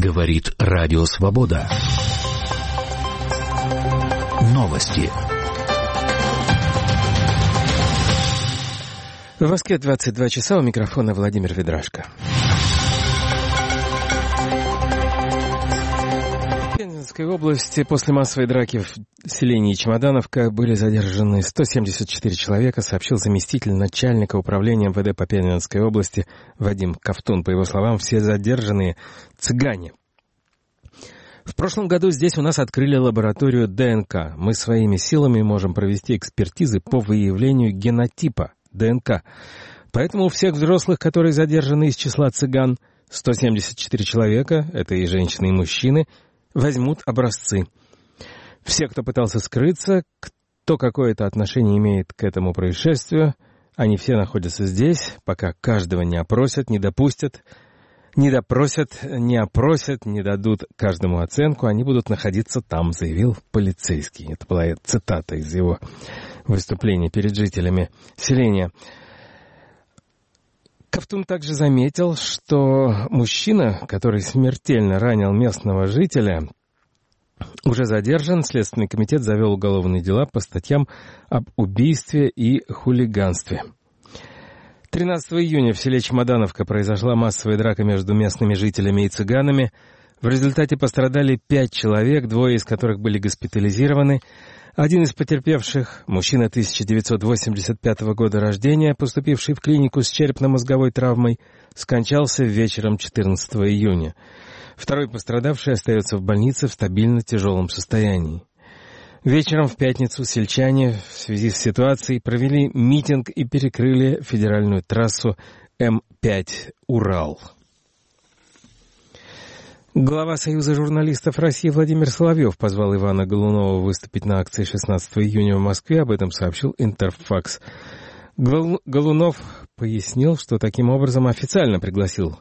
Говорит Радио Свобода. Новости. В Москве 22 часа, у микрофона Владимир Ведрашко. В Пензенской области после массовой драки в селении Чемодановка были задержаны 174 человека, сообщил заместитель начальника управления МВД по Пензенской области Вадим Ковтун. По его словам, все задержанные цыгане. В прошлом году здесь у нас открыли лабораторию ДНК. Мы своими силами можем провести экспертизы по выявлению генотипа ДНК. Поэтому у всех взрослых, которые задержаны из числа цыган, 174 человека, это и женщины, и мужчины, возьмут образцы. Все, кто пытался скрыться, кто какое-то отношение имеет к этому происшествию, они все находятся здесь, пока каждого не опросят, не допустят, не допросят, не опросят, не дадут каждому оценку, они будут находиться там, заявил полицейский. Это была цитата из его выступления перед жителями селения. Ковтун также заметил, что мужчина, который смертельно ранил местного жителя, уже задержан. Следственный комитет завел уголовные дела по статьям об убийстве и хулиганстве. 13 июня в селе Чемодановка произошла массовая драка между местными жителями и цыганами. В результате пострадали 5 человек, 2 из которых были госпитализированы. Один из потерпевших, мужчина 1985 года рождения, поступивший в клинику с черепно-мозговой травмой, скончался вечером 14 июня. Второй пострадавший остается в больнице в стабильно тяжелом состоянии. Вечером в пятницу сельчане в связи с ситуацией провели митинг и перекрыли федеральную трассу М5 «Урал». Глава Союза журналистов России Владимир Соловьев позвал Ивана Голунова выступить на акции 16 июня в Москве. Об этом сообщил Интерфакс. Голунов пояснил, что таким образом официально пригласил...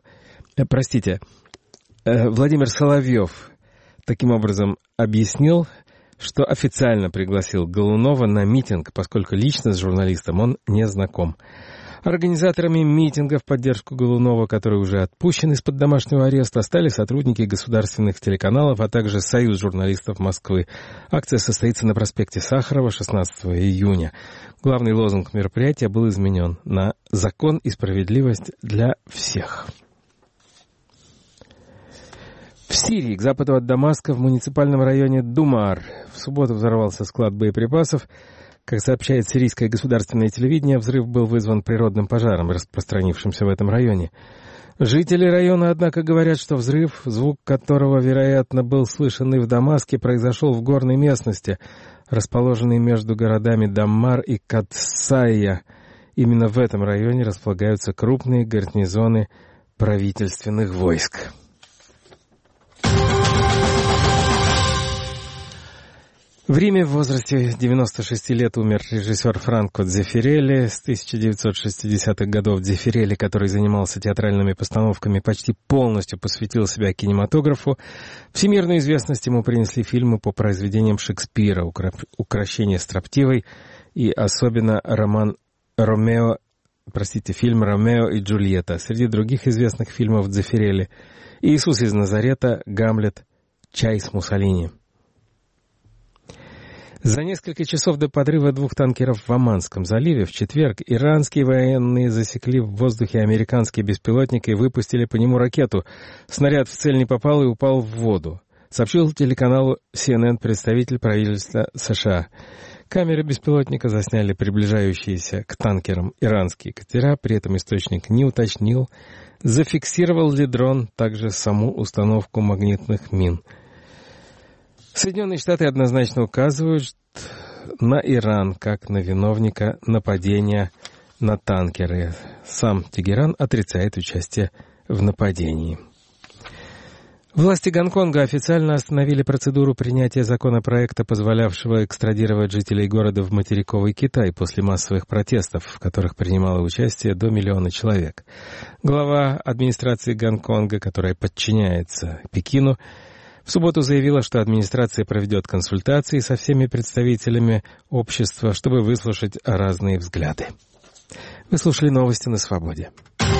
Владимир Соловьев таким образом объяснил, что официально пригласил Голунова на митинг, поскольку лично с журналистом он не знаком. Организаторами митинга в поддержку Голунова, который уже отпущен из-под домашнего ареста, стали сотрудники государственных телеканалов, а также Союз журналистов Москвы. Акция состоится на проспекте Сахарова 16 июня. Главный лозунг мероприятия был изменен на «Закон и справедливость для всех». В Сирии, к западу от Дамаска, в муниципальном районе Думар, в субботу взорвался склад боеприпасов. Как сообщает сирийское государственное телевидение, взрыв был вызван природным пожаром, распространившимся в этом районе. Жители района, однако, говорят, что взрыв, звук которого, вероятно, был слышен и в Дамаске, произошел в горной местности, расположенной между городами Даммар и Катсайя. Именно в этом районе располагаются крупные гарнизоны правительственных войск. В Риме в возрасте 96 лет умер режиссер Франко Дзеффирелли. С 1960-х годов Дзеффирелли, который занимался театральными постановками, почти полностью посвятил себя кинематографу. Всемирную известность ему принесли фильмы по произведениям Шекспира «Укрощение строптивой» и особенно фильм «Ромео и Джульетта». Среди других известных фильмов Дзеффирелли «Иисус из Назарета», «Гамлет», «Чай с Муссолини». За несколько часов до подрыва 2 танкеров в Оманском заливе в четверг иранские военные засекли в воздухе американский беспилотник и выпустили по нему ракету. Снаряд в цель не попал и упал в воду, сообщил телеканалу CNN представитель правительства США. Камеры беспилотника засняли приближающиеся к танкерам иранские катера, при этом источник не уточнил, зафиксировал ли дрон также саму установку магнитных мин. Соединенные Штаты однозначно указывают на Иран как на виновника нападения на танкеры. Сам Тегеран отрицает участие в нападении. Власти Гонконга официально остановили процедуру принятия законопроекта, позволявшего экстрадировать жителей города в материковый Китай после массовых протестов, в которых принимало участие до 1 миллиона человек. Глава администрации Гонконга, которая подчиняется Пекину, в субботу заявила, что администрация проведет консультации со всеми представителями общества, чтобы выслушать разные взгляды. Вы слушали новости на Свободе.